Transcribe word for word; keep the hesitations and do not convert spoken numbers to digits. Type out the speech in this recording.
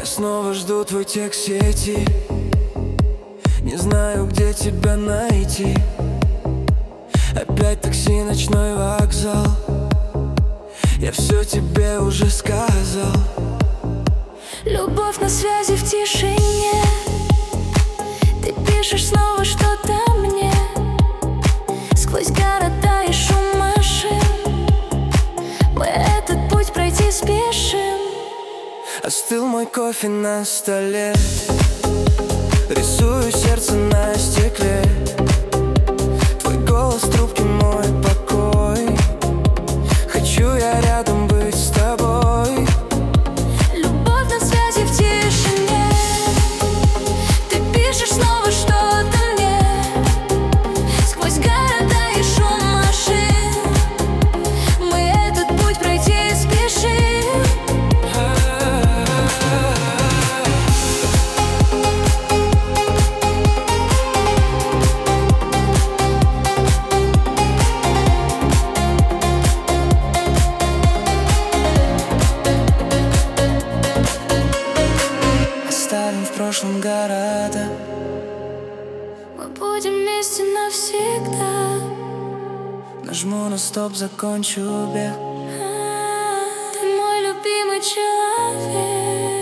снова жду твой текст в сети. Не знаю, где тебя найти. Опять такси, ночной вокзал. Я все тебе уже сказал. Любовь на связи в тишине. Ты пишешь снова что-то мне. Сквозь города и шум машин мы этот путь пройти спешим. Остыл мой кофе на столе. Рисую сердце на стекле. Твой голос в трубке, мой покой. Хочу я рядом быть с тобой. Любовь на связи в тишине. Ты пишешь снова что-то мне. Сквозь города и шум машин мы этот путь пройти спешим. Оставим в прошлом города. Мы будем вместе навсегда. Нажму на стоп, закончу бег. Ты мой любимый человек.